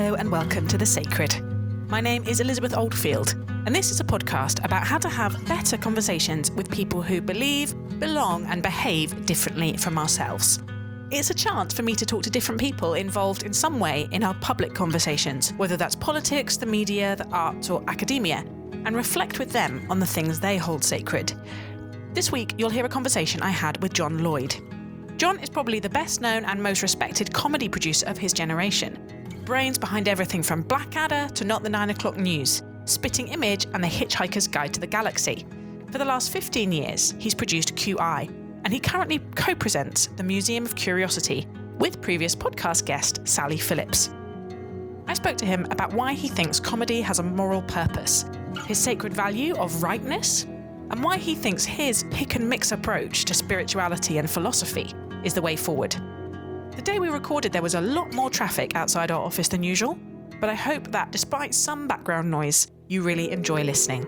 Hello and welcome to The Sacred. My name is Elizabeth Oldfield, and this is a podcast about how to have better conversations with people who believe, belong, and behave differently from ourselves. It's a chance for me to talk to different people involved in some way in our public conversations, whether that's politics, the media, the arts, or academia, and reflect with them on the things they hold sacred. This week, you'll hear a conversation I had with John Lloyd. John is probably the best known and most respected comedy producer of his generation. Brains behind everything from Blackadder to Not the 9 O'Clock News, Spitting Image and The Hitchhiker's Guide to the Galaxy. For the last 15 years, he's produced QI, and he currently co-presents the Museum of Curiosity with previous podcast guest Sally Phillips. I spoke to him about why he thinks comedy has a moral purpose, his sacred value of rightness, and why he thinks his pick-and-mix approach to spirituality and philosophy is the way forward. The day we recorded, there was a lot more traffic outside our office than usual, but I hope that despite some background noise, you really enjoy listening.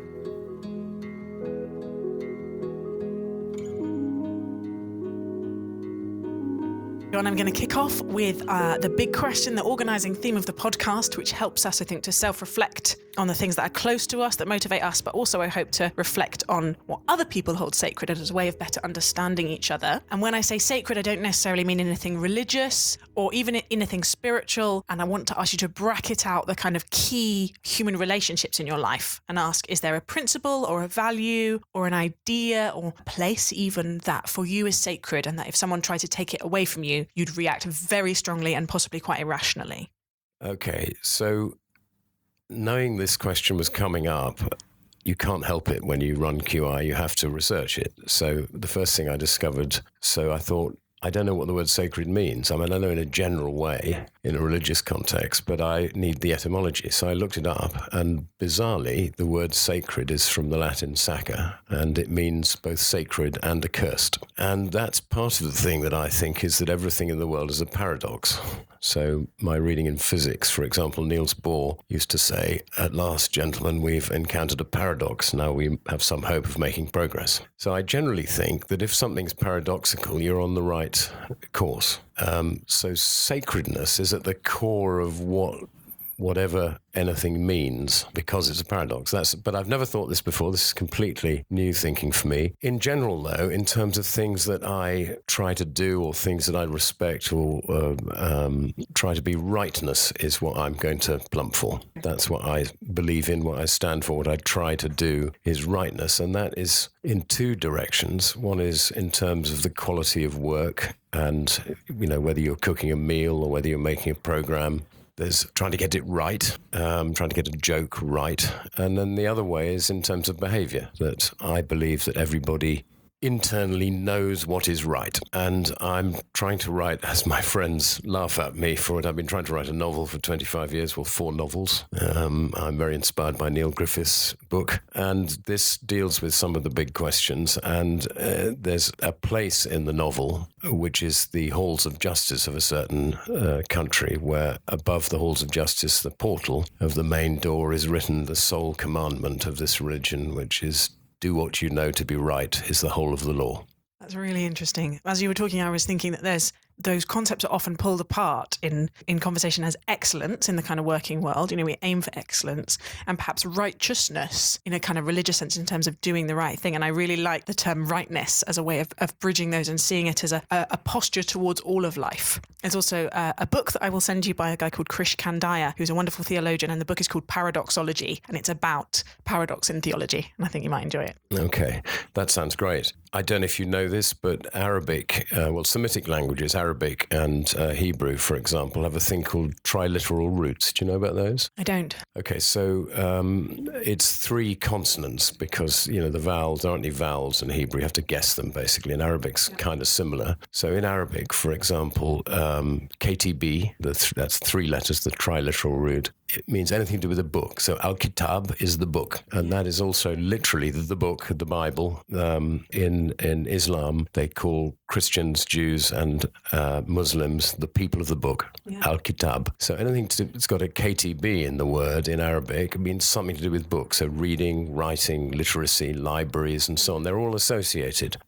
John, I'm going to kick off with the big question, the organising theme of the podcast, which helps us, I think, to self-reflect on the things that are close to us, that motivate us, but also I hope to reflect on what other people hold sacred as a way of better understanding each other. And when I say sacred, I don't necessarily mean anything religious or even anything spiritual. And I want to ask you to bracket out the kind of key human relationships in your life and ask, is there a principle or a value or an idea or a place even that for you is sacred, and that if someone tried to take it away from you, you'd react very strongly and possibly quite irrationally? Okay, so knowing this question was coming up, you can't help it when you run QI, you have to research it. So the first thing I discovered, I thought, I don't know what the word sacred means. I mean, I know in a general way, in a religious context, but I need the etymology. So I looked it up, and bizarrely, the word sacred is from the Latin sacra, and it means both sacred and accursed. And that's part of the thing that I think is that everything in the world is a paradox. So my reading in physics, for example, Niels Bohr used to say, "At last, gentlemen, we've encountered a paradox. Now we have some hope of making progress." So I generally think that if something's paradoxical, you're on the right course. So sacredness is at the core of whatever anything means, because it's a paradox. But I've never thought this before. This is completely new thinking for me. In general, though, in terms of things that I try to do or things that I respect or try to be, rightness is what I'm going to plump for. That's what I believe in, what I stand for, what I try to do is rightness. And that is in two directions. One is in terms of the quality of work and, whether you're cooking a meal or whether you're making a program. There's trying to get it right, trying to get a joke right. And then the other way is in terms of behavior, that I believe that everybody internally knows what is right. And I'm trying to write, as my friends laugh at me for it, I've been trying to write a novel for 25 years, 4 novels. I'm very inspired by Neil Griffith's book. And this deals with some of the big questions. And there's a place in the novel, which is the halls of justice of a certain country, where above the halls of justice, the portal of the main door is written the sole commandment of this religion, which is, "Do what you know to be right is the whole of the law." That's really interesting. As you were talking, I was thinking that those concepts are often pulled apart in conversation as excellence in the kind of working world. We aim for excellence, and perhaps righteousness in a kind of religious sense in terms of doing the right thing. And I really like the term rightness as a way of bridging those and seeing it as a posture towards all of life. There's also a book that I will send you by a guy called Krish Kandiah, who's a wonderful theologian, and the book is called Paradoxology, and it's about paradox in theology, and I think you might enjoy it. Okay, that sounds great. I don't know if you know this, but Arabic, Semitic languages, Arabic and Hebrew, for example, have a thing called triliteral roots. Do you know about those? I don't. Okay, so it's 3 consonants because, the vowels, there aren't any vowels in Hebrew. You have to guess them, basically. In Arabic's kind of similar. So in Arabic, for example, KTB, that's 3 letters, the triliteral root. It means anything to do with a book. So Al-Kitab is the book. And that is also literally the book, the Bible. In Islam, they call Christians, Jews, and Muslims the people of the book, Al-Kitab. So anything that's got a KTB in the word in Arabic, it means something to do with books. So reading, writing, literacy, libraries, and so on. They're all associated.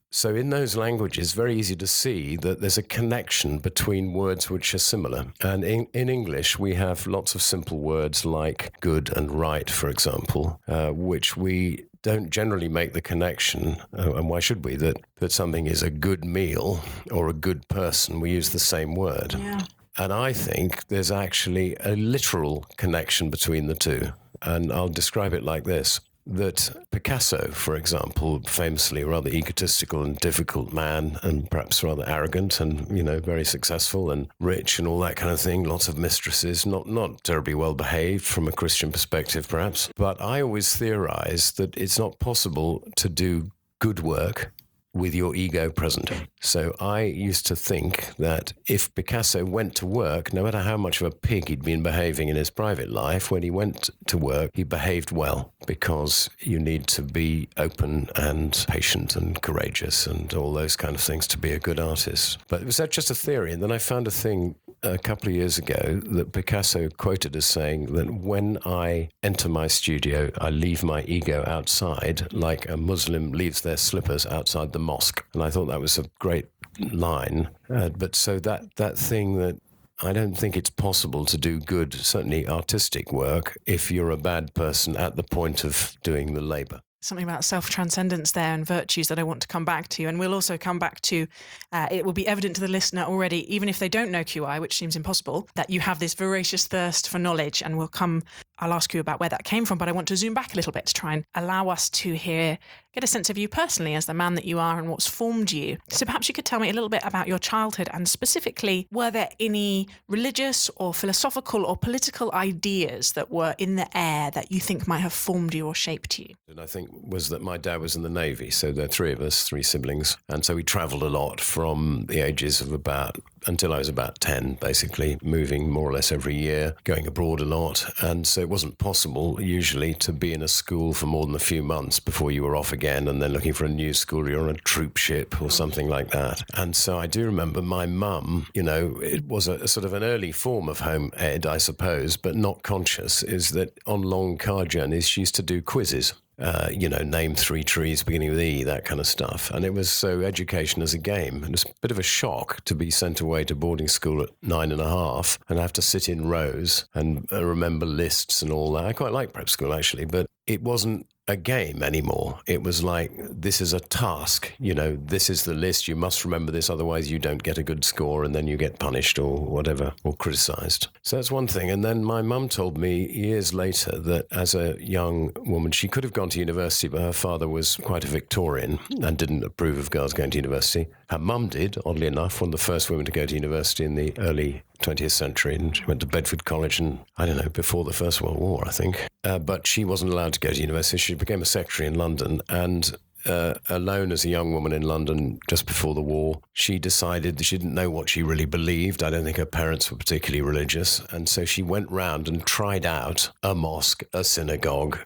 So in those languages, very easy to see that there's a connection between words which are similar. And in English, we have lots of simple words like good and right, for example, which we don't generally make the connection, and why should we, that something is a good meal or a good person. We use the same word. Yeah. And I think there's actually a literal connection between the two. And I'll describe it like this. That Picasso, for example, famously a rather egotistical and difficult man, and perhaps rather arrogant and, very successful and rich and all that kind of thing, lots of mistresses, not terribly well behaved from a Christian perspective, perhaps. But I always theorize that it's not possible to do good work with your ego present. So I used to think that if Picasso went to work, no matter how much of a pig he'd been behaving in his private life, when he went to work, he behaved well, because you need to be open and patient and courageous and all those kind of things to be a good artist. But it was just a theory. And then I found a thing a couple of years ago that Picasso quoted as saying that when I enter my studio, I leave my ego outside like a Muslim leaves their slippers outside the mosque. And I thought that was a great line. But so that thing that I don't think it's possible to do good, certainly artistic work, if you're a bad person at the point of doing the labor. Something about self-transcendence there and virtues that I want to come back to. And we'll also come back to, it will be evident to the listener already, even if they don't know QI, which seems impossible, that you have this voracious thirst for knowledge. And I'll ask you about where that came from, but I want to zoom back a little bit to try and allow us to get a sense of you personally as the man that you are and what's formed you. So perhaps you could tell me a little bit about your childhood, and specifically, were there any religious or philosophical or political ideas that were in the air that you think might have formed you or shaped you? And I think was that my dad was in the Navy, so there are three of us, three siblings, and so we travelled a lot from the ages of until I was about 10, basically, moving more or less every year, going abroad a lot. And so it wasn't possible usually to be in a school for more than a few months before you were off again and then looking for a new school. You're on a troop ship or something like that. And so I do remember my mum, it was a sort of an early form of home ed, I suppose, but not conscious, is that on long car journeys, she used to do quizzes. Name three trees beginning with E, that kind of stuff. And it was so education as a game. And it was a bit of a shock to be sent away to boarding school at 9.5 and have to sit in rows and remember lists and all that. I quite like prep school, actually, but it wasn't a game anymore. It was like, this is a task, this is the list, you must remember this, otherwise you don't get a good score and then you get punished or whatever, or criticised. So that's one thing. And then my mum told me years later that as a young woman, she could have gone to university, but her father was quite a Victorian and didn't approve of girls going to university. Her mum did, oddly enough, one of the first women to go to university in the early 20th century, and she went to Bedford College before the First World War, I think. But she wasn't allowed to go to university. She became a secretary in London, and alone as a young woman in London just before the war, she decided that she didn't know what she really believed. I don't think her parents were particularly religious. And so she went round and tried out a mosque, a synagogue,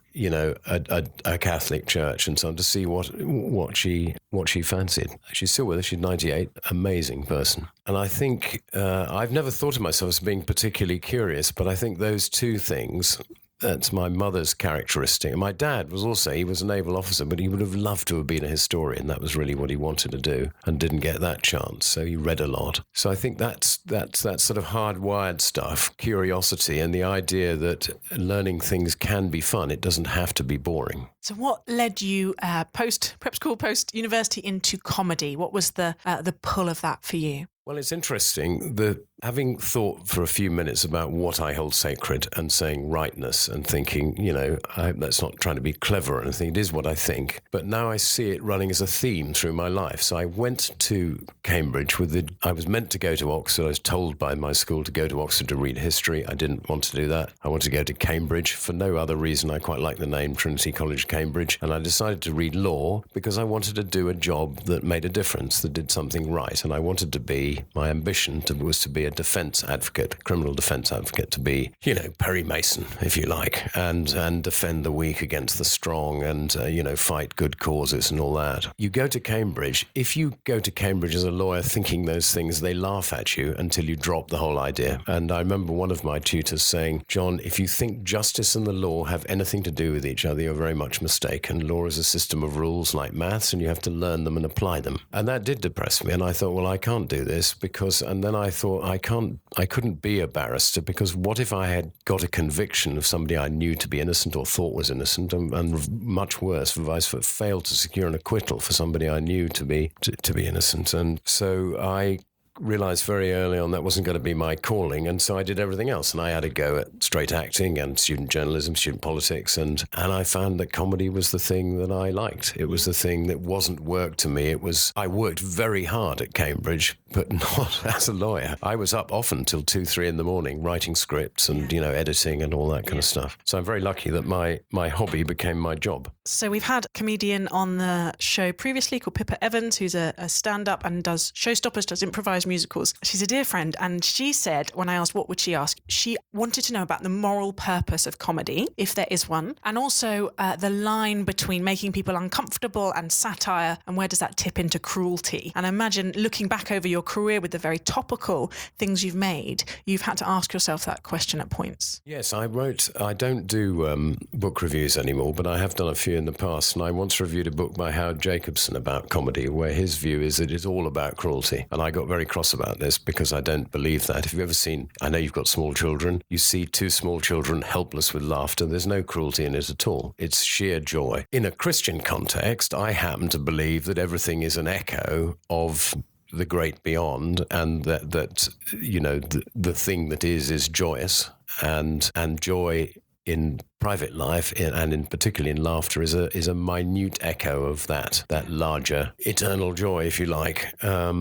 a Catholic church and so on, to see what she fancied. She's still with us. She's 98, amazing person. And I think I've never thought of myself as being particularly curious, but I think those two things, that's my mother's characteristic. And my dad he was a naval officer, but he would have loved to have been a historian. That was really what he wanted to do and didn't get that chance. So he read a lot. So I think that's that sort of hardwired stuff, curiosity, and the idea that learning things can be fun. It doesn't have to be boring. So what led you post prep school, post university into comedy? What was the pull of that for you? Well, it's interesting that having thought for a few minutes about what I hold sacred and saying rightness and thinking, I hope that's not trying to be clever or anything. It is what I think. But now I see it running as a theme through my life. So I went to Cambridge I was meant to go to Oxford. I was told by my school to go to Oxford to read history. I didn't want to do that. I wanted to go to Cambridge for no other reason. I quite like the name Trinity College, Cambridge. And I decided to read law because I wanted to do a job that made a difference, that did something right. And I wanted to my ambition was to be a defense advocate, criminal defense advocate, to be, Perry Mason, if you like, and defend the weak against the strong and, fight good causes and all that. You go to Cambridge. If you go to Cambridge as a lawyer thinking those things, they laugh at you until you drop the whole idea. And I remember one of my tutors saying, John, if you think justice and the law have anything to do with each other, you're very much mistaken. Law is a system of rules like maths, and you have to learn them and apply them. And that did depress me. And I thought, well, I can't do this and then I thought I couldn't be a barrister, because what if I had got a conviction of somebody I knew to be innocent or thought was innocent, and much worse, failed to secure an acquittal for somebody I knew to be innocent. And so I realized very early on that wasn't going to be my calling, and so I did everything else. And I had a go at straight acting and student journalism, student politics, and I found that comedy was the thing that I liked. It was the thing that wasn't work to me. I worked very hard at Cambridge, but not as a lawyer. I was up often till 2-3 in the morning writing scripts and editing and all that kind of stuff. So I'm very lucky that my hobby became my job. So we've had a comedian on the show previously called Pippa Evans, who's a stand-up and does showstoppers, does improvised musicals. She's a dear friend, and she said, when I asked what would she ask, she wanted to know about the moral purpose of comedy, if there is one, and also the line between making people uncomfortable and satire, and where does that tip into cruelty. And I imagine, looking back over your career with the very topical things you've made, you've had to ask yourself that question at points. Yes, I don't do book reviews anymore, but I have done a few in the past, and I once reviewed a book by Howard Jacobson about comedy, where his view is that it's all about cruelty. And I got very cross about this because I don't believe that. If you've ever seen, I know you've got small children, you see two small children helpless with laughter, there's no cruelty in it at all. It's sheer joy. In a Christian context, I happen to believe that everything is an echo of the great beyond, and that the thing that is joyous, and joy in private life, and particularly in laughter, is a minute echo of that larger eternal joy, if you like.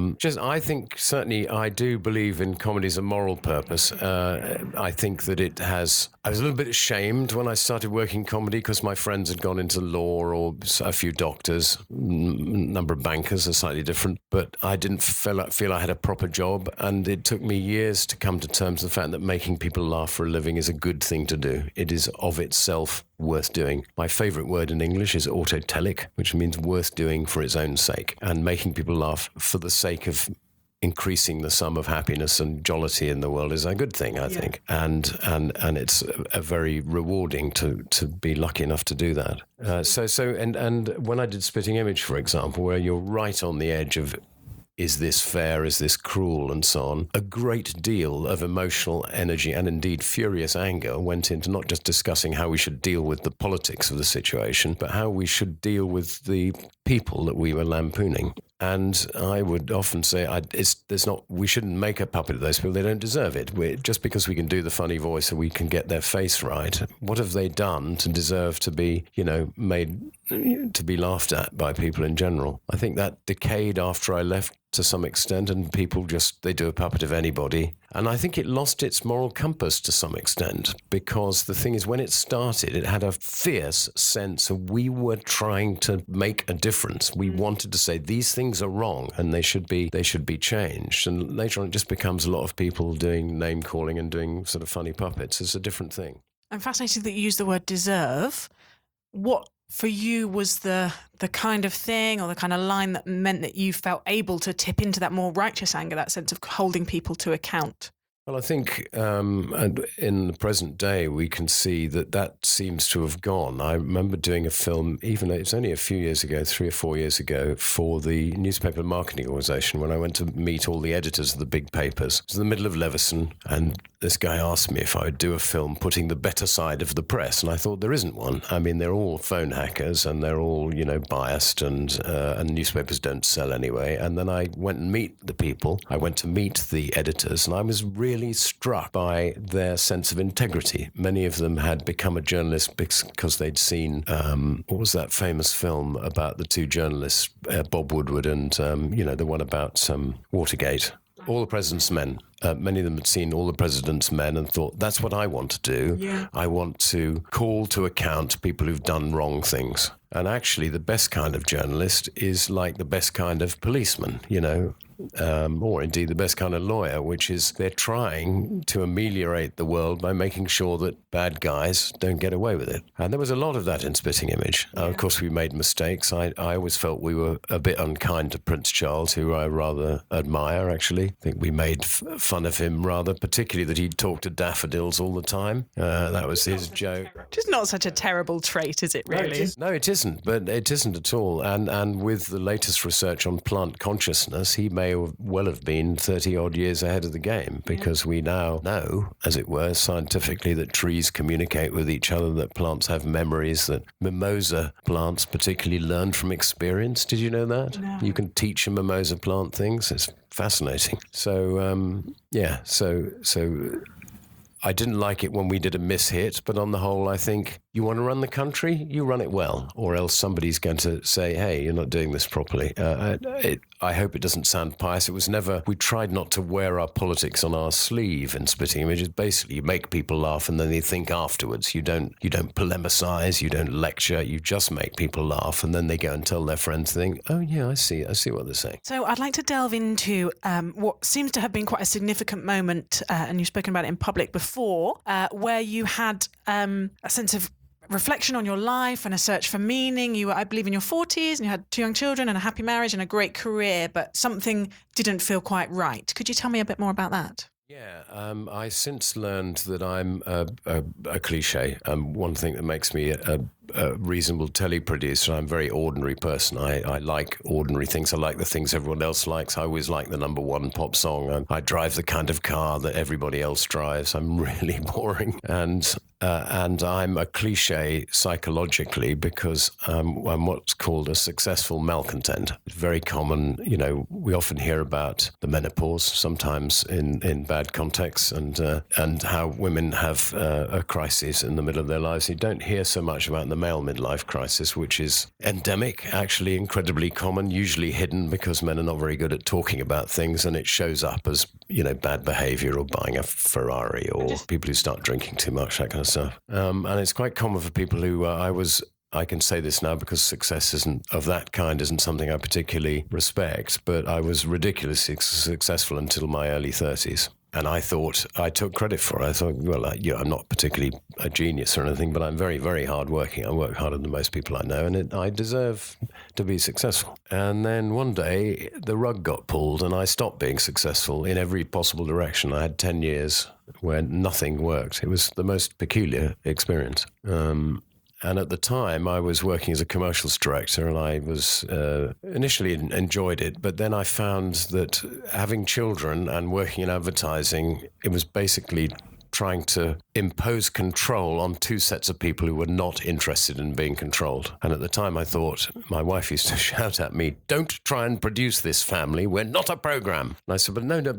I think certainly I do believe in comedy as a moral purpose. I think that it has. I was a little bit ashamed when I started working comedy because my friends had gone into law, or a few doctors, number of bankers are slightly different, but I didn't feel I had a proper job, and it took me years to come to terms with the fact that making people laugh for a living is a good thing to do. It is of itself worth doing. My favourite word in English is autotelic, which means worth doing for its own sake, and making people laugh for the sake of increasing the sum of happiness and jollity in the world is a good thing, I think. And it's a very rewarding to be lucky enough to do that. And when I did Spitting Image, for example, where you're right on the edge of, is this fair, is this cruel, and so on, a great deal of emotional energy and indeed furious anger went into not just discussing how we should deal with the politics of the situation, but how we should deal with the people that we were lampooning. And I would often say, we shouldn't make a puppet of those people. They don't deserve it. Just because we can do the funny voice or we can get their face right, what have they done to deserve to be, made to be laughed at by people in general? I think that decayed after I left to some extent, and people they do a puppet of anybody. And I think it lost its moral compass to some extent, because the thing is, when it started, it had a fierce sense of we were trying to make a difference. We wanted to say these things are wrong and they should be changed. And later on, it just becomes a lot of people doing name calling and doing sort of funny puppets. It's a different thing. I'm fascinated that you used the word deserve. What for you was the kind of thing or the kind of line that meant that you felt able to tip into that more righteous anger, that sense of holding people to account? Well, I think in the present day, we can see that seems to have gone. I remember doing a film, even though it's only a few years ago, 3 or 4 years ago, for the newspaper marketing organisation, when I went to meet all the editors of the big papers. It was in the middle of Leveson, and this guy asked me if I would do a film putting the better side of the press, and I thought, there isn't one. I mean, they're all phone hackers, and they're all, biased, and newspapers don't sell anyway. And then I went and meet the people. I went to meet the editors, and I was really struck by their sense of integrity. Many of them had become a journalist because they'd seen, what was that famous film about the two journalists, Bob Woodward and, the one about Watergate. All the President's Men. many of them had seen All the President's Men and thought, that's what I want to do. Yeah. I want to call to account people who've done wrong things. And actually, the best kind of journalist is like the best kind of policeman, or indeed the best kind of lawyer, which is they're trying to ameliorate the world by making sure that bad guys don't get away with it. And there was a lot of that in Spitting Image. Of course, we made mistakes. I always felt we were a bit unkind to Prince Charles, who I rather admire, actually. I think we made fun of him rather, particularly that he'd talk to daffodils all the time. That was his joke. Just not such a terrible trait, is it, really? No, it isn't, but it isn't at all. And with the latest research on plant consciousness, he may well have been 30-odd years ahead of the game, because we now know, as it were, scientifically, that trees communicate with each other, that plants have memories, that mimosa plants particularly learn from experience. Did you know that? No. You can teach a mimosa plant things. It's fascinating. So, so I didn't like it when we did a mishit, but on the whole, I think you want to run the country, you run it well, or else somebody's going to say, hey, you're not doing this properly. I hope it doesn't sound pious. It was never, we tried not to wear our politics on our sleeve in Spitting Images. Basically, you make people laugh and then they think afterwards. You don't polemicize, you don't lecture, you just make people laugh, and then they go and tell their friends, think, oh yeah, I see what they're saying. So I'd like to delve into what seems to have been quite a significant moment, and you've spoken about it in public before, where you had a sense of reflection on your life and a search for meaning. You were, I believe, in your 40s and you had 2 young children and a happy marriage and a great career, but something didn't feel quite right. Could you tell me a bit more about that? Yeah, I since learned that I'm a cliche. One thing that makes me a reasonable teleproducer, I'm a very ordinary person. I like ordinary things. I like the things everyone else likes. I always like the number one pop song. I drive the kind of car that everybody else drives. I'm really boring. And I'm a cliche psychologically because I'm what's called a successful malcontent. It's very common, we often hear about the menopause, sometimes in bad contexts, and how women have a crisis in the middle of their lives. You don't hear so much about the male midlife crisis, which is endemic, actually incredibly common, usually hidden because men are not very good at talking about things, and it shows up as, bad behavior or buying a Ferrari or people who start drinking too much, that kind of stuff. And it's quite common for people who I can say this now because success of that kind isn't something I particularly respect, but I was ridiculously successful until my early 30s. And I thought I took credit for it. I thought, well, I'm not particularly a genius or anything, but I'm very, very hardworking. I work harder than most people I know, and I deserve to be successful. And then one day, the rug got pulled, and I stopped being successful in every possible direction. I had 10 years where nothing worked. It was the most peculiar experience. And at the time, I was working as a commercials director, and I was initially enjoyed it. But then I found that having children and working in advertising, it was basically trying to impose control on 2 sets of people who were not interested in being controlled. And at the time I thought, my wife used to shout at me, don't try and produce this family, we're not a program. And I said, but I'm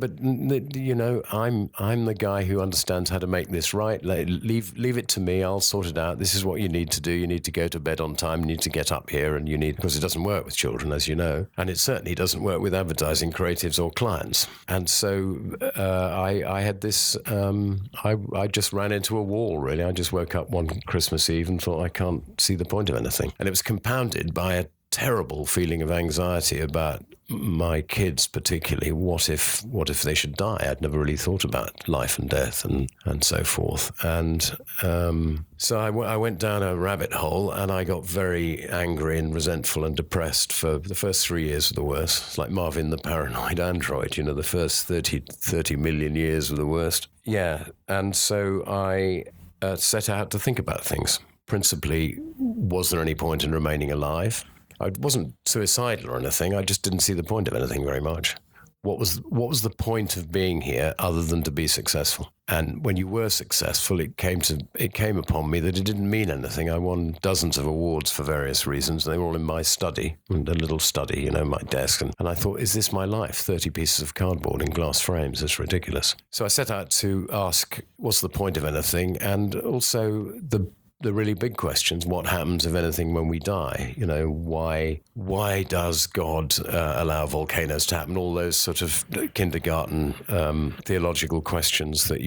the guy who understands how to make this right. Leave it to me, I'll sort it out. This is what you need to do. You need to go to bed on time, you need to get up here, and because it doesn't work with children, as you know, and it certainly doesn't work with advertising creatives or clients. And so I had this, I just ran into a wall, really. I just woke up one Christmas Eve and thought, I can't see the point of anything. And it was compounded by a terrible feeling of anxiety about my kids, particularly. What if they should die? I'd never really thought about life and death and so forth. And so I went down a rabbit hole, and I got very angry and resentful and depressed for the first 3 years of the worst. It's like Marvin the Paranoid Android, the first 30 million years were the worst. Yeah, and so I set out to think about things. Principally, was there any point in remaining alive? I wasn't suicidal or anything. I just didn't see the point of anything very much. What was the point of being here other than to be successful? And when you were successful, it came upon me that it didn't mean anything. I won dozens of awards for various reasons. They were all in my study, a little study, my desk. And I thought, is this my life? 30 pieces of cardboard in glass frames. It's ridiculous. So I set out to ask, what's the point of anything? And also the really big questions. What happens, if anything, when we die? You know, why does God allow volcanoes to happen? All those sort of kindergarten theological questions that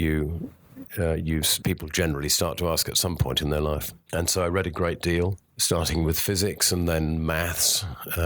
people generally start to ask at some point in their life. And so I read a great deal, starting with physics and then maths.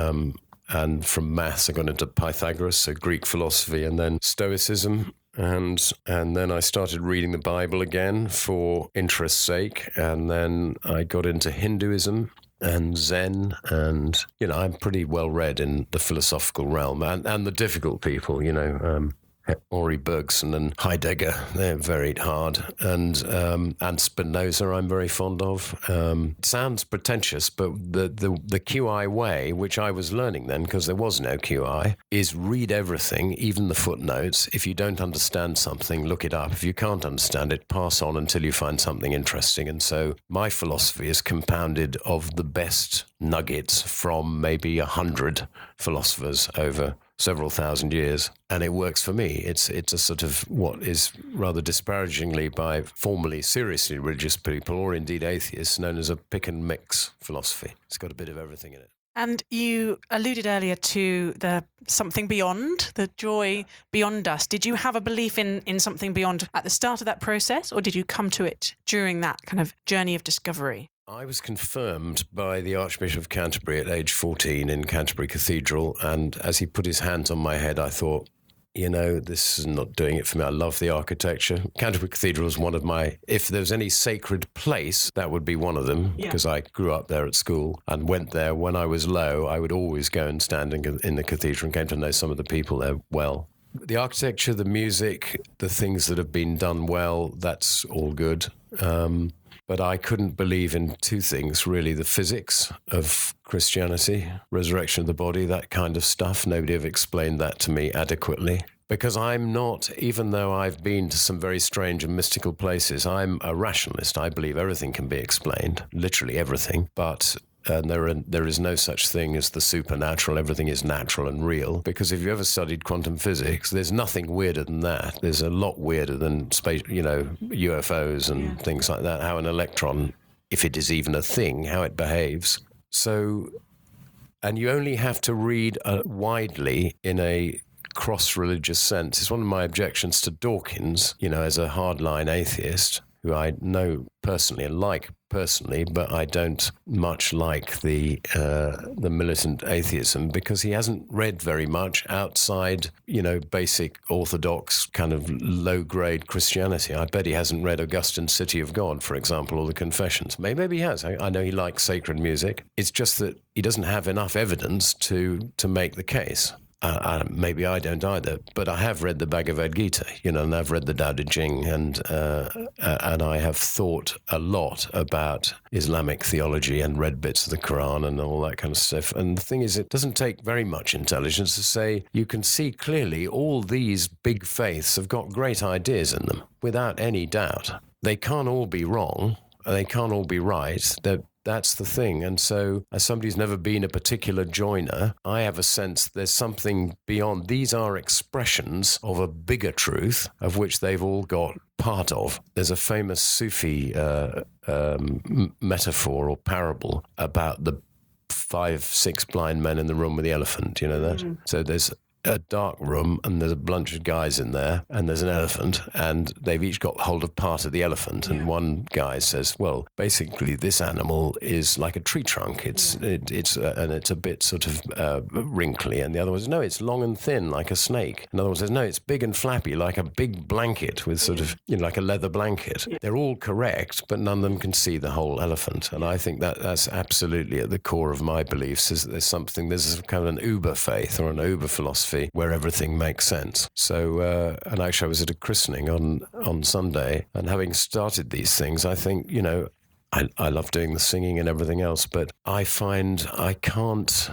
And from maths, I got into Pythagoras, so Greek philosophy, and then Stoicism. And then I started reading the Bible again for interest's sake. And then I got into Hinduism and Zen. And, you know, I'm pretty well read in the philosophical realm and the difficult people, you know, Henri Bergson and Heidegger, they're very hard. And Spinoza I'm very fond of. Sounds pretentious, but the QI way, which I was learning then because there was no QI, is read everything, even the footnotes. If you don't understand something, look it up. If you can't understand it, pass on until you find something interesting. And so my philosophy is compounded of the best nuggets from maybe 100 philosophers over several thousand years, and it works for me. It's a sort of what is rather disparagingly by formerly seriously religious people, or indeed atheists, known as a pick and mix philosophy. It's got a bit of everything in it. And you alluded earlier to the something beyond, the joy beyond us. Did you have a belief in something beyond at the start of that process, or did you come to it during that kind of journey of discovery? I was confirmed by the Archbishop of Canterbury at age 14 in Canterbury Cathedral, and as he put his hands on my head, I thought, you know, this is not doing it for me. I love the architecture. Canterbury Cathedral is one of my, if there's any sacred place, that would be one of them, because I grew up there at school and went there when I was low. I would always go and stand in the cathedral and came to know some of the people there well. The architecture, the music, the things that have been done well, that's all good. But I couldn't believe in two things, really. The physics of Christianity, resurrection of the body, that kind of stuff. Nobody have explained that to me adequately. Because I'm not, even though I've been to some very strange and mystical places, I'm a rationalist. I believe everything can be explained, literally everything. But there is no such thing as the supernatural. Everything is natural and real. Because if you ever studied quantum physics, there's nothing weirder than that. There's a lot weirder than space, you know, UFOs and things like that. How an electron, if it is even a thing, how it behaves. So, and you only have to read widely in a cross-religious sense. It's one of my objections to Dawkins, you know, as a hardline atheist, who I know personally and like personally, but I don't much like the militant atheism, because he hasn't read very much outside, you know, basic orthodox kind of low-grade Christianity. I bet he hasn't read Augustine's City of God, for example, or the Confessions. Maybe he has. I know he likes sacred music. It's just that he doesn't have enough evidence to make the case. Maybe I don't either, but I have read the Bhagavad Gita, you know, and I've read the Tao Te Ching, and I have thought a lot about Islamic theology and read bits of the Quran and all that kind of stuff. And the thing is, it doesn't take very much intelligence to say you can see clearly all these big faiths have got great ideas in them, without any doubt. They can't all be wrong. They can't all be right. That's the thing. And so, as somebody who's never been a particular joiner, I have a sense there's something beyond. These are expressions of a bigger truth, of which they've all got part of. There's a famous Sufi metaphor or parable about the 5-6 blind men in the room with the elephant. You know that? So there's a dark room and there's a bunch of guys in there and there's an elephant and they've each got hold of part of the elephant, and one guy says, well, basically this animal is like a tree trunk, it's a bit sort of wrinkly, and the other one says, no, it's long and thin like a snake. Another one says, no, it's big and flappy like a big blanket with sort of, you know, like a leather blanket. They're all correct, but none of them can see the whole elephant. And I think that's absolutely at the core of my beliefs, is that there's kind of an uber faith or an uber philosophy where everything makes sense. So, and actually I was at a christening on Sunday, and having started these things, I think, you know, I love doing the singing and everything else, but I find I can't...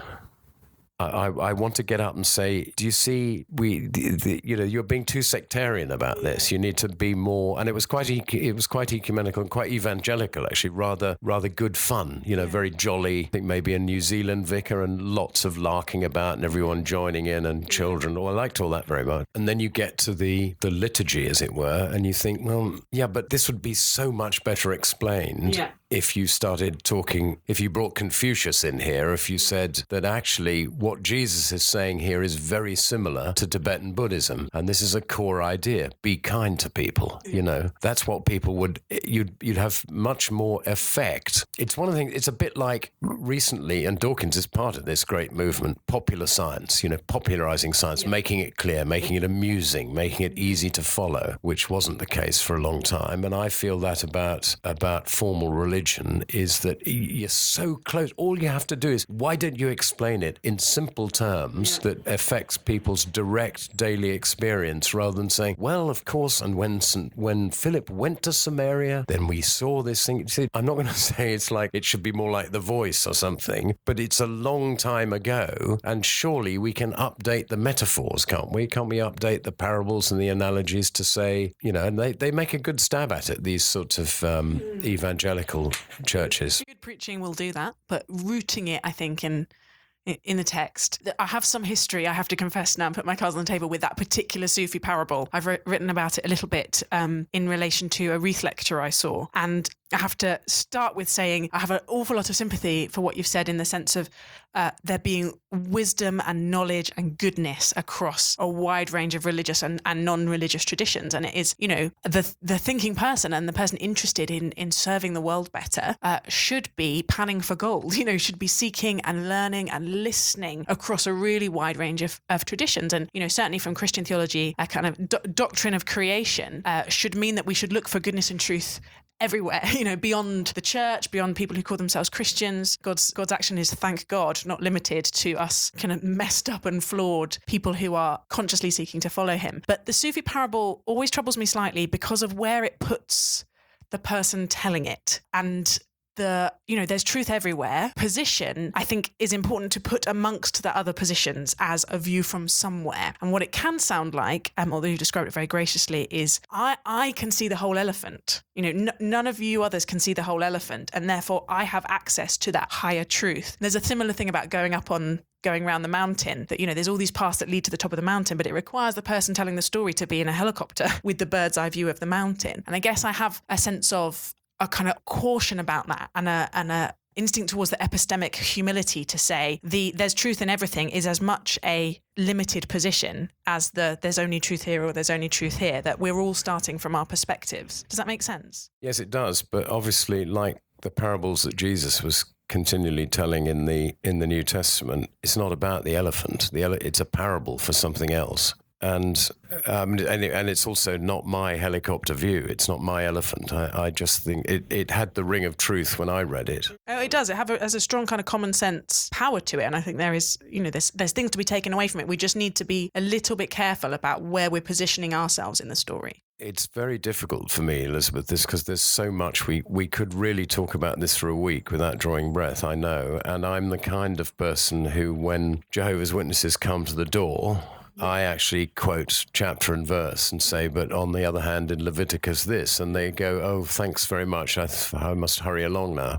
I want to get up and say, do you see, you know, you're being too sectarian about this. You need to be more, and it was quite ecumenical and quite evangelical, actually, rather good fun, you know, very jolly. I think maybe a New Zealand vicar and lots of larking about and everyone joining in and children. Oh, I liked all that very much. And then you get to the liturgy, as it were, and you think, well, yeah, but this would be so much better explained if you started talking, if you brought Confucius in here, if you said that actually what Jesus is saying here is very similar to Tibetan Buddhism, and this is a core idea: be kind to people. That's what people would. You'd have much more effect. It's one of the things. It's a bit like recently, and Dawkins is part of this great movement, popular science. Popularizing science, making it clear, making it amusing, making it easy to follow, which wasn't the case for a long time. And I feel that about formal religion is that you're so close. All you have to do is, why don't you explain it in simple terms that affects people's direct daily experience, rather than saying, well, of course, and when Philip went to Samaria, then we saw this thing. See, I'm not going to say it's like, it should be more like The Voice or something, but it's a long time ago, and surely we can update the metaphors, can't we? Can't we update the parables and the analogies to say, and they make a good stab at it, these sorts of evangelical churches. Good preaching will do that, but rooting it, I think, in the text. I have some history, I have to confess now, and put my cards on the table with that particular Sufi parable. I've written about it a little bit in relation to a Ruth lecture I saw. And I have to start with saying I have an awful lot of sympathy for what you've said, in the sense of there being wisdom and knowledge and goodness across a wide range of religious and non-religious traditions. And it is, the thinking person and the person interested in serving the world better should be panning for gold, should be seeking and learning and listening across a really wide range of traditions. And, certainly from Christian theology, a kind of doctrine of creation should mean that we should look for goodness and truth everywhere, beyond the church, beyond people who call themselves Christians. God's action is, thank God, not limited to us kind of messed up and flawed people who are consciously seeking to follow him. But the Sufi parable always troubles me slightly because of where it puts the person telling it. And there's truth everywhere. Position, I think, is important to put amongst the other positions as a view from somewhere. And what it can sound like, although you described it very graciously, is I can see the whole elephant. None of you others can see the whole elephant, and therefore I have access to that higher truth. There's a similar thing about going around the mountain, that, there's all these paths that lead to the top of the mountain, but it requires the person telling the story to be in a helicopter with the bird's eye view of the mountain. And I guess I have a sense of a kind of caution about that, and a instinct towards the epistemic humility to say there's truth in everything is as much a limited position as there's only truth here or there's only truth here, that we're all starting from our perspectives. Does that make sense? Yes, it does. But obviously, like the parables that Jesus was continually telling in the New Testament, it's not about the elephant. It's a parable for something else. And it's also not my helicopter view. It's not my elephant. I just think it had the ring of truth when I read it. Oh, it does. It has a strong kind of common sense power to it. And I think there is, there's things to be taken away from it. We just need to be a little bit careful about where we're positioning ourselves in the story. It's very difficult for me, Elizabeth, because there's so much we could really talk about this for a week without drawing breath, I know. And I'm the kind of person who, when Jehovah's Witnesses come to the door, I actually quote chapter and verse and say, but on the other hand, in Leviticus this, and they go, oh, thanks very much. I must hurry along now.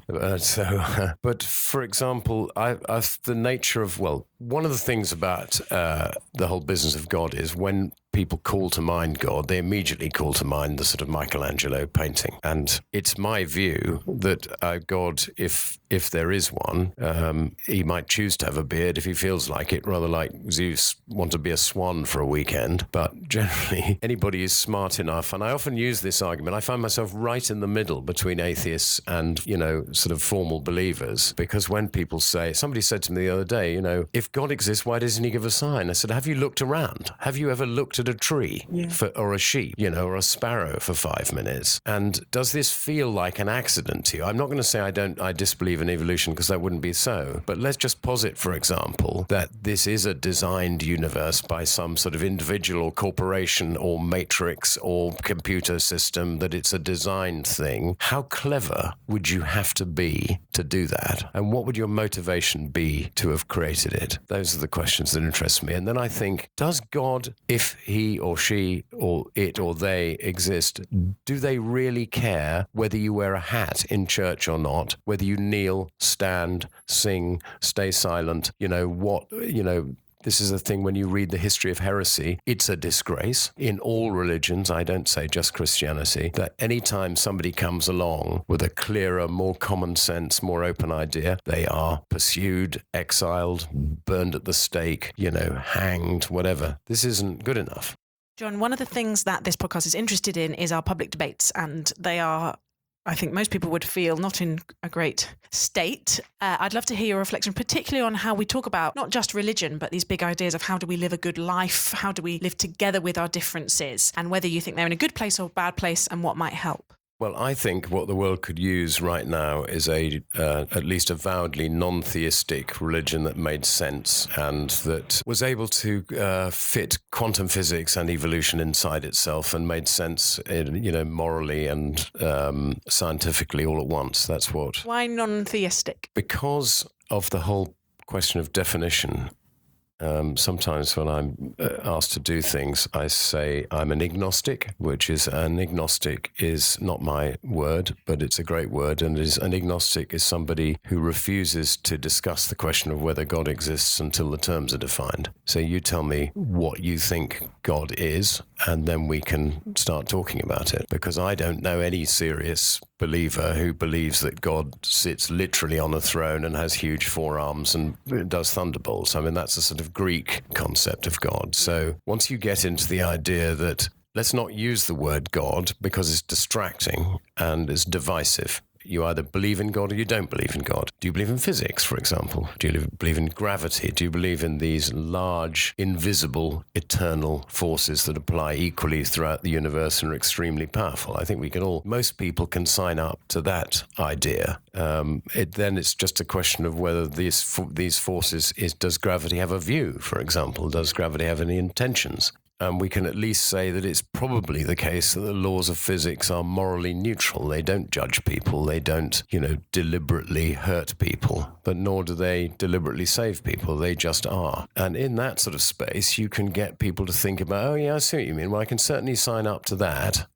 But for example, the nature of, one of the things about the whole business of God is when people call to mind God, they immediately call to mind the sort of Michelangelo painting. And it's my view that God, if there is one, he might choose to have a beard if he feels like it, rather like Zeus want to be a swan for a weekend. But generally, anybody who's smart enough, and I often use this argument, I find myself right in the middle between atheists and, sort of formal believers, because when people say, somebody said to me the other day, if God exists, why doesn't he give a sign? I said, have you looked around? Have you ever looked at a tree or a sheep, or a sparrow for 5 minutes? And does this feel like an accident to you? I'm not going to say I disbelieve in evolution, because that wouldn't be so. But let's just posit, for example, that this is a designed universe by some sort of individual or corporation or matrix or computer system, that it's a designed thing. How clever would you have to be to do that? And what would your motivation be to have created it? Those are the questions that interest me. And then I think, does God, if he or she or it or they exist, do they really care whether you wear a hat in church or not, whether you kneel, stand, sing, stay silent, This is a thing when you read the history of heresy, it's a disgrace in all religions. I don't say just Christianity, that anytime somebody comes along with a clearer, more common sense, more open idea, they are pursued, exiled, burned at the stake, hanged, whatever. This isn't good enough. John, one of the things that this podcast is interested in is our public debates, and they are, I think most people would feel, not in a great state. I'd love to hear your reflection, particularly on how we talk about not just religion, but these big ideas of how do we live a good life, how do we live together with our differences, and whether you think they're in a good place or bad place and what might help. Well, I think what the world could use right now is at least avowedly non-theistic religion that made sense and that was able to fit quantum physics and evolution inside itself and made sense, morally and scientifically all at once. That's what. Why non-theistic? Because of the whole question of definition. Sometimes when I'm asked to do things, I say I'm an agnostic, an agnostic is not my word, but it's a great word. And an agnostic is somebody who refuses to discuss the question of whether God exists until the terms are defined. So you tell me what you think God is, and then we can start talking about it. Because I don't know any serious believer who believes that God sits literally on a throne and has huge forearms and does thunderbolts. I mean, that's a sort of Greek concept of God. So once you get into the idea that let's not use the word God because it's distracting and it's divisive. You either believe in God or you don't believe in God. Do you believe in physics, for example? Do you believe in gravity? Do you believe in these large, invisible, eternal forces that apply equally throughout the universe and are extremely powerful? I think most people can sign up to that idea. Then it's just a question of whether these forces, does gravity have a view, for example? Does gravity have any intentions? We can at least say that it's probably the case that the laws of physics are morally neutral. They don't judge people. They don't, deliberately hurt people, but nor do they deliberately save people. They just are. And in that sort of space, you can get people to think about, oh, yeah, I see what you mean. Well, I can certainly sign up to that.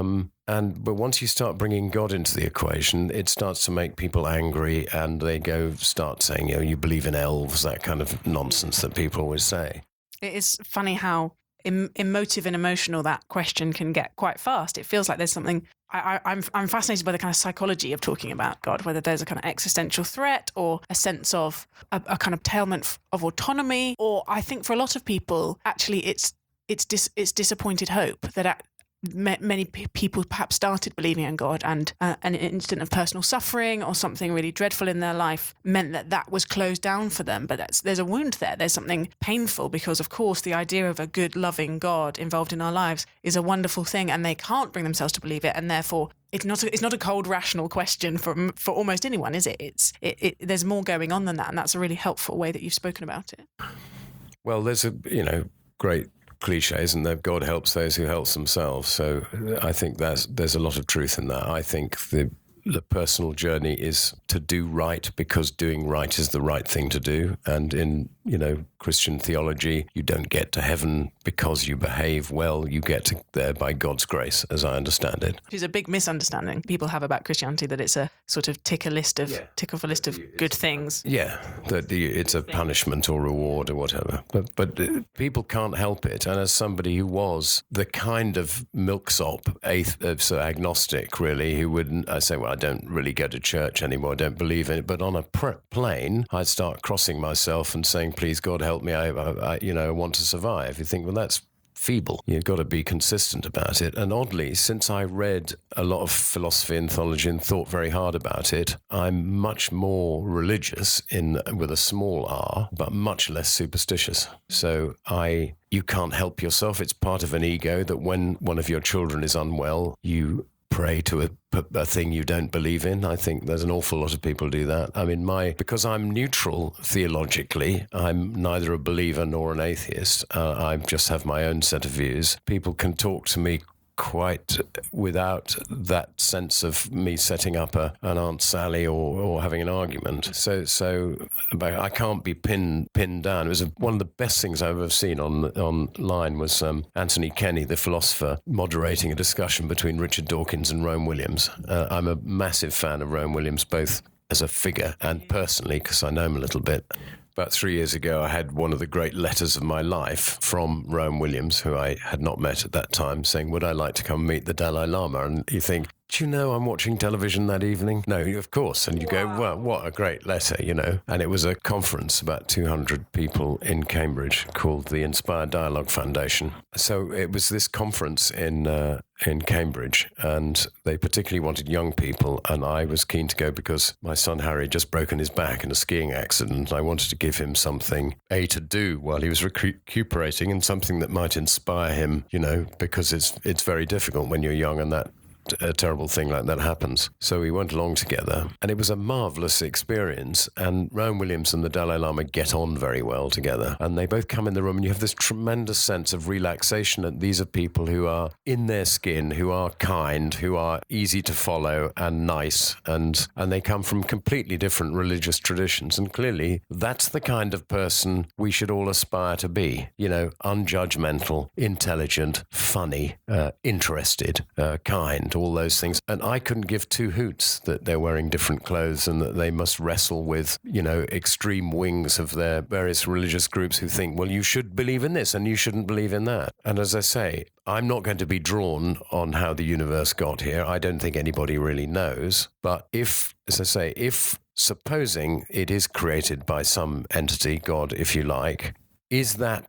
But once you start bringing God into the equation, it starts to make people angry, and they start saying, you believe in elves, that kind of nonsense that people always say. It is funny how emotive and emotional that question can get quite fast. It feels like there's something. I'm fascinated by the kind of psychology of talking about God, whether there's a kind of existential threat or a sense of a kind of tailment of autonomy, or I think for a lot of people, actually, it's disappointed hope that many people perhaps started believing in God, and an instant of personal suffering or something really dreadful in their life meant that was closed down for them. But there's a wound there. There's something painful because, of course, the idea of a good, loving God involved in our lives is a wonderful thing, and they can't bring themselves to believe it, and therefore it's not a cold, rational question for almost anyone, is it? There's more going on than that, and that's a really helpful way that you've spoken about it. Well, there's a great cliches, and that God helps those who help themselves. So I think there's a lot of truth in that. I think the personal journey is to do right because doing right is the right thing to do. And in Christian theology, you don't get to heaven because you behave well. You get there by God's grace, as I understand it. Which is a big misunderstanding people have about Christianity, that it's a sort of tick off a list of good things. Yeah, that it's a punishment or reward or whatever. But people can't help it. And as somebody who was the kind of milksop, agnostic, really, who wouldn't, I say, well, I don't really go to church anymore. I don't believe in it. But on a plane, I'd start crossing myself and saying, please, God, help me. I want to survive. You think, well, that's feeble. You've got to be consistent about it. And oddly, since I read a lot of philosophy and theology and thought very hard about it, I'm much more religious with a small r, but much less superstitious. So you can't help yourself. It's part of an ego that when one of your children is unwell, you pray to a thing you don't believe in. I think there's an awful lot of people do that. I mean, because I'm neutral theologically, I'm neither a believer nor an atheist. I just have my own set of views. People can talk to me quite without that sense of me setting up an Aunt Sally or having an argument. So I can't be pinned down. It was one of the best things I've ever seen online was Anthony Kenny, the philosopher, moderating a discussion between Richard Dawkins and Rowan Williams. I'm a massive fan of Rowan Williams, both as a figure and personally, because I know him a little bit. about 3 years ago, I had one of the great letters of my life from Rowan Williams, who I had not met at that time, saying, would I like to come meet the Dalai Lama? And you think, do you know I'm watching television that evening? No, of course. And you go, well, what a great letter, you know. And it was a conference, about 200 people in Cambridge, called the Inspired Dialogue Foundation. So it was this conference in Cambridge, and they particularly wanted young people, and I was keen to go because my son Harry had just broken his back in a skiing accident. I wanted to give him something to do while he was recuperating, and something that might inspire him, you know, because it's very difficult when you're young and that a terrible thing like that happens. So we went along together, and it was a marvelous experience. And Rowan Williams and the Dalai Lama get on very well together, and they both come in the room, and you have this tremendous sense of relaxation. And these are people who are in their skin, who are kind, who are easy to follow and nice, and they come from completely different religious traditions. And clearly that's the kind of person we should all aspire to be, you know, unjudgmental, intelligent, funny, interested, kind, all those things. And I couldn't give two hoots that they're wearing different clothes and that they must wrestle with, you know, extreme wings of their various religious groups who think, well, you should believe in this and you shouldn't believe in that. And as I say, I'm not going to be drawn on how the universe got here. I don't think anybody really knows. But if, as I say, if supposing it is created by some entity, God, if you like, is that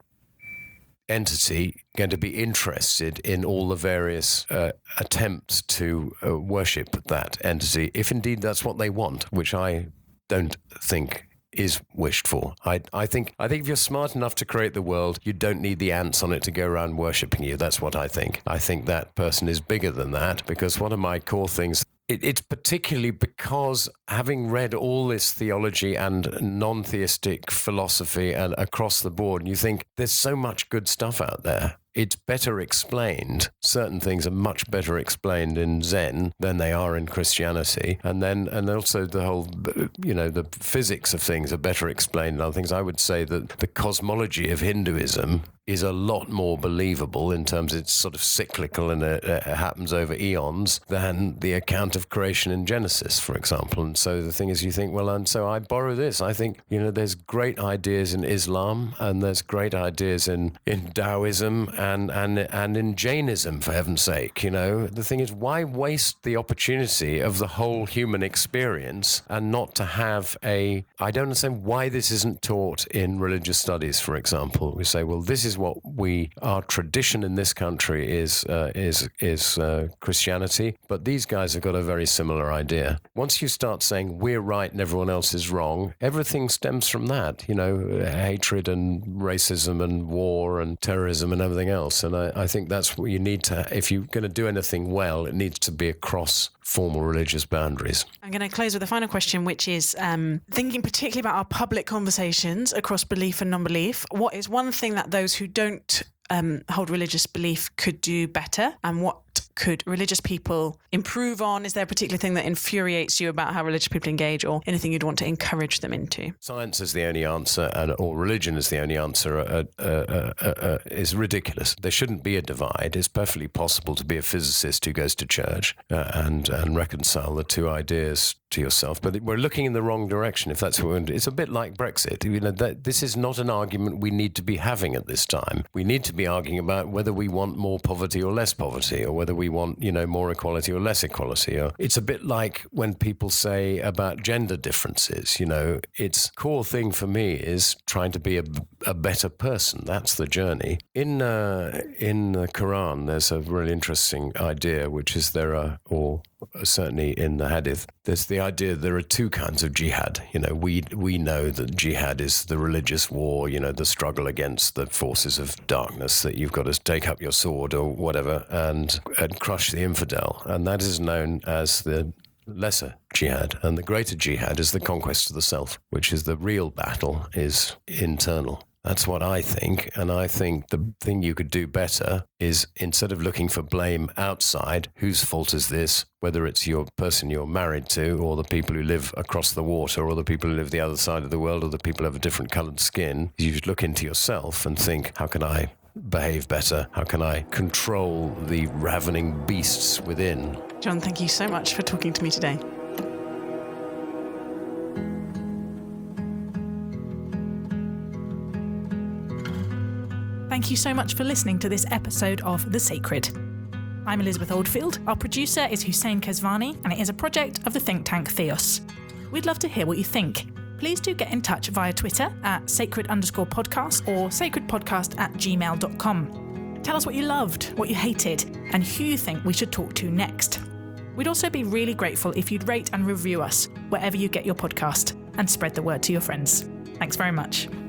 entity going to be interested in all the various attempts to worship that entity, if indeed that's what they want, which I don't think is wished for. I think if you're smart enough to create the world, you don't need the ants on it to go around worshipping you. That's what I think. I think that person is bigger than that, because one of my core things, it's particularly because having read all this theology and non-theistic philosophy and across the board, and you think there's so much good stuff out there. It's better explained. Certain things are much better explained in Zen than they are in Christianity. And also the whole, you know, the physics of things are better explained in other things. I would say that the cosmology of Hinduism is a lot more believable in terms of it's sort of cyclical and it happens over eons than the account of creation in Genesis, for example. And so the thing is, you think, well, and so I borrow this. I think, you know, there's great ideas in Islam and there's great ideas in Taoism and in Jainism, for heaven's sake. You know, the thing is, why waste the opportunity of the whole human experience and not to have I don't understand why this isn't taught in religious studies, for example. We say, well, this is what our tradition in this country is Christianity, but these guys have got a very similar idea. Once you start saying we're right and everyone else is wrong, everything stems from that, you know, hatred and racism and war and terrorism and everything else. And I think that's what you need to, if you're going to do anything well, it needs to be across formal religious boundaries. I'm going to close with a final question, which is thinking particularly about our public conversations across belief and non-belief. What is one thing that those who don't hold religious belief could do better, and what could religious people improve on? Is there a particular thing that infuriates you about how religious people engage, or anything you'd want to encourage them into? Science is the only answer, or religion is the only answer, is ridiculous. There shouldn't be a divide. It's perfectly possible to be a physicist who goes to church and reconcile the two ideas to yourself. But we're looking in the wrong direction if that's what we're going to do. It's a bit like Brexit. You know, this is not an argument we need to be having at this time. We need to be arguing about whether we want more poverty or less poverty, or whether we want, you know, more equality or less equality. Or it's a bit like when people say about gender differences, you know, its core thing for me is trying to be a better person. That's the journey. In the Quran, there's a really interesting idea, which is certainly in the Hadith, there's the idea there are two kinds of jihad. You know, we know that jihad is the religious war, you know, the struggle against the forces of darkness, that you've got to take up your sword or whatever and crush the infidel. And that is known as the lesser jihad. And the greater jihad is the conquest of the self, which is the real battle is internal. That's what I think. And I think the thing you could do better is, instead of looking for blame outside, whose fault is this, whether it's your person you're married to, or the people who live across the water, or the people who live the other side of the world, or the people who have a different coloured skin, you should look into yourself and think, how can I behave better? How can I control the ravening beasts within? John, thank you so much for talking to me today. Thank you so much for listening to this episode of The Sacred. I'm Elizabeth Oldfield. Our producer is Hussein Kesvani, and it is a project of the think tank Theos. We'd love to hear what you think. Please do get in touch via Twitter at sacred_podcast or sacredpodcast@gmail.com. Tell us what you loved, what you hated, and who you think we should talk to next. We'd also be really grateful if you'd rate and review us wherever you get your podcast and spread the word to your friends. Thanks very much.